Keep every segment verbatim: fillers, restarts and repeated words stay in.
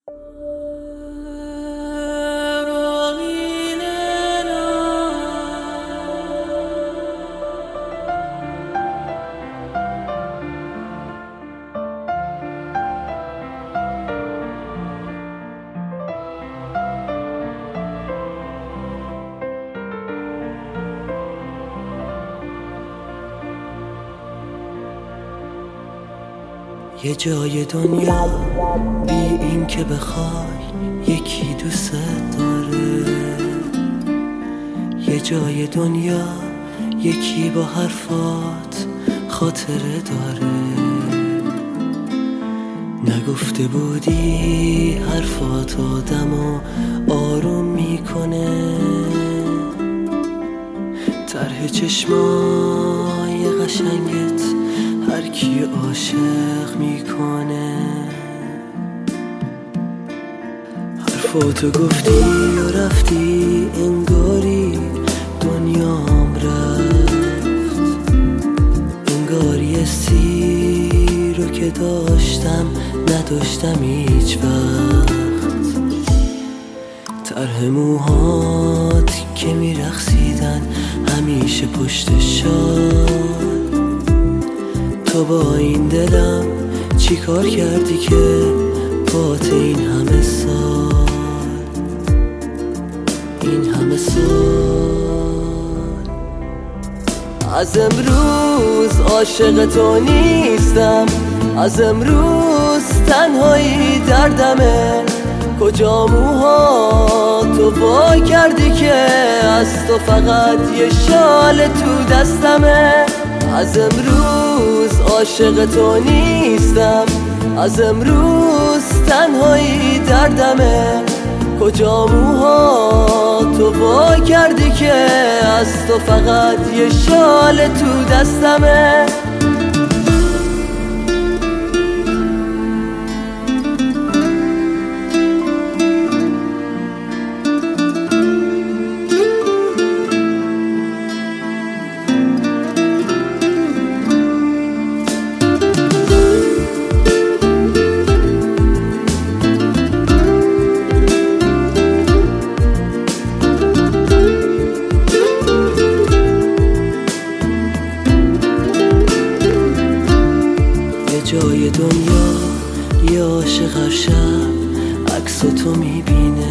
یه جای دنیا بی این که بخوای یکی دوست داره، یه جای دنیا یکی با حرفات خاطره داره. نگفته بودی حرفات آدمو آروم میکنه، طرح چشمای قشنگت هر کی عاشق میکنه. حرفاتو گفتی و رفتی انگاری دنیام رفت، انگاری استی رو که داشتم نداشتم هیچ وقت. طرح موهات که میرقصیدن همیشه پشت شاد، تو با این دلم چی کار کردی که بات این همه سال، این همه سال. از امروز عاشق تو نیستم، از امروز تنهایی دردمه. کجا موها تو وا کردی که از تو فقط یه شال تو دستمه. از امروز عاشق تو نیستم، از امروز تنهایی دردمه. کجا موها تو وا کردی که از تو فقط یه شال تو دستمه. جای دنیا یه عاشق هر شب عکس تو میبینه،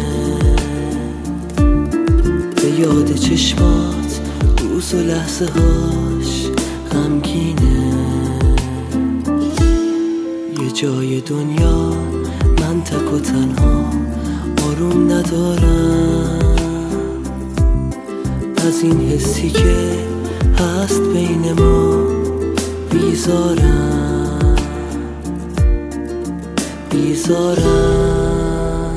به یاد چشمات روز و لحظه هاش غمگینه. یه جای دنیا من تک و تنها آروم ندارم، از این حسی که هست بین ما بیزارم بیزارم.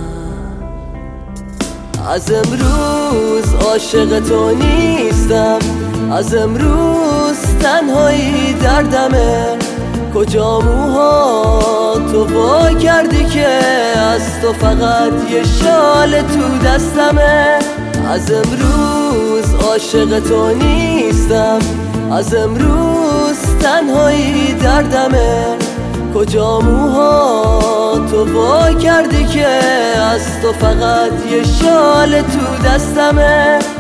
از امروز عاشق تو نیستم، از امروز تنهایی دردمه. کجا موها تو وا کردی که از تو فقط یه شال تو دستمه. از امروز عاشق تو نیستم، از امروز تنهایی دردمه. کجا موها تو وا کردی که از تو فقط یه شال تو دستمه.